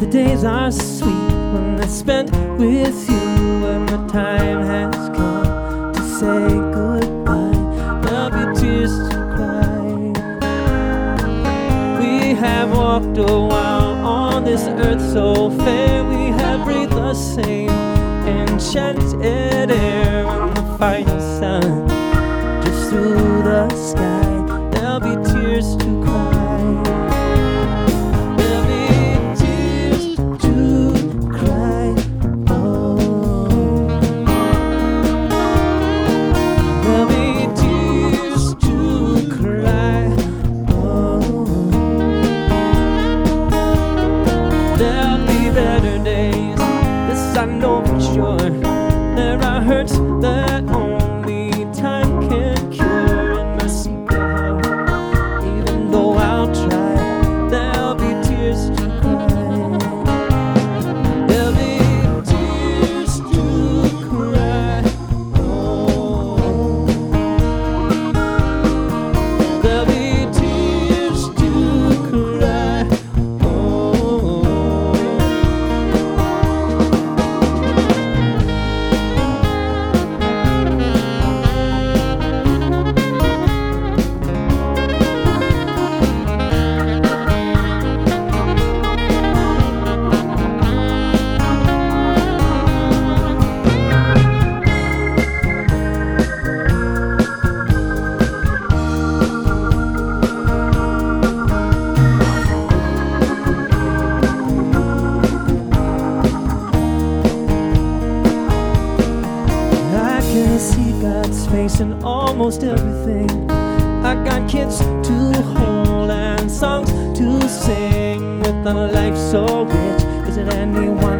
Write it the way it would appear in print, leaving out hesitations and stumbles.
days are sweet when they're spent with you, when the time has come to say goodbye. There'll be tears to cry. We have walked a while on this earth so fair. We have breathed the same enchanted air. When the final sun drifts through the sky, there'll be tears to cry. I know for sure there are hurts that only time can cure. In my secret heart, even though I'll try, there'll be tears to cry. There'll be tears to cry. Oh, there'll be tears to cry. See God's face in almost everything. I got kids to hold and songs to sing. With a life so rich, is it anyone